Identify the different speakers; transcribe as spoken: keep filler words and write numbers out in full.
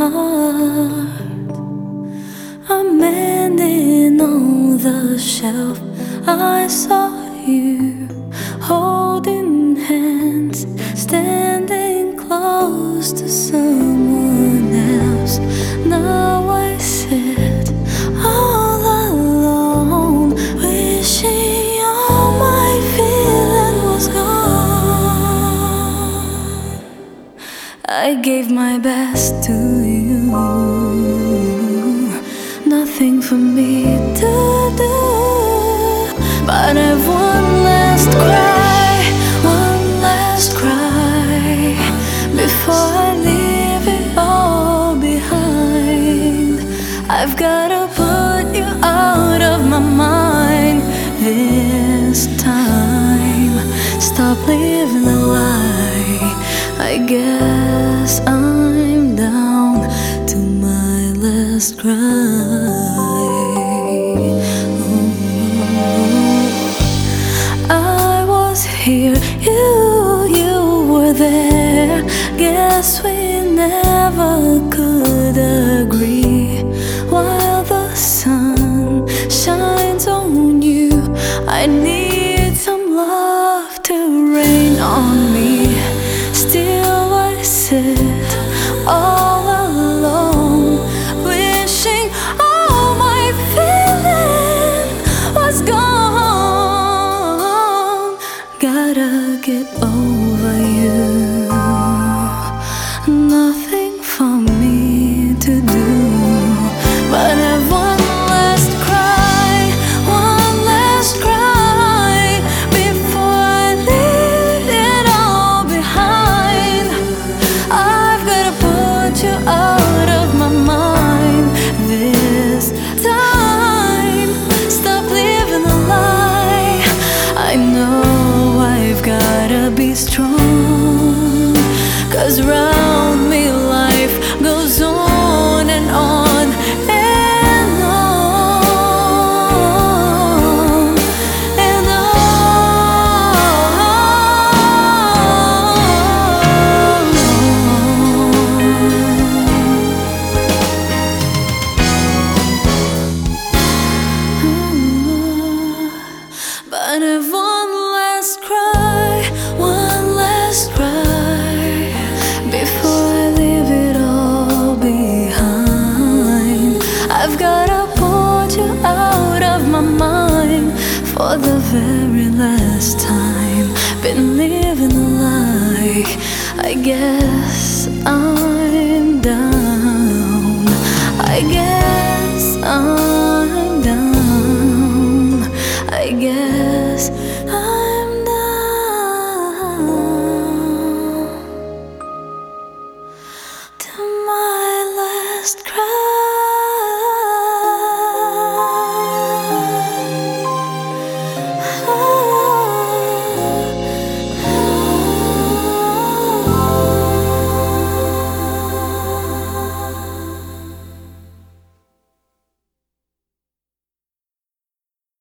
Speaker 1: heart. I'm mending on the shelf. I saw you holding hands, standing close to someone else. Now I sit all alone, wishing all my feeling was gone. I gave my best to you, nothing for me to do, but I've one last cry, one last cry, before I leave it all behind. I've gotta put you out of my mind this time. Stop living a lie. I guess I'm down to my last cry. I was here, you, you were there. Guess we never could agree. While the sun shines on you, I need some love to rain on me. Still I sit all alone, wishing all my feeling was gone. Gotta get over you, nothing for me to do, but I've one last cry, one last cry, before I leave it all behind. I've gotta put you out of my mind this time. Stop living a lie. I know I've gotta be strong, 'cause round me life goes on and on and on and on. But I've one last cry, one last cry, before I leave it all behind. I've gotta put you out of my mind for the very last time. Been living a lie. I guess I'm down. I guess I'm down. I guess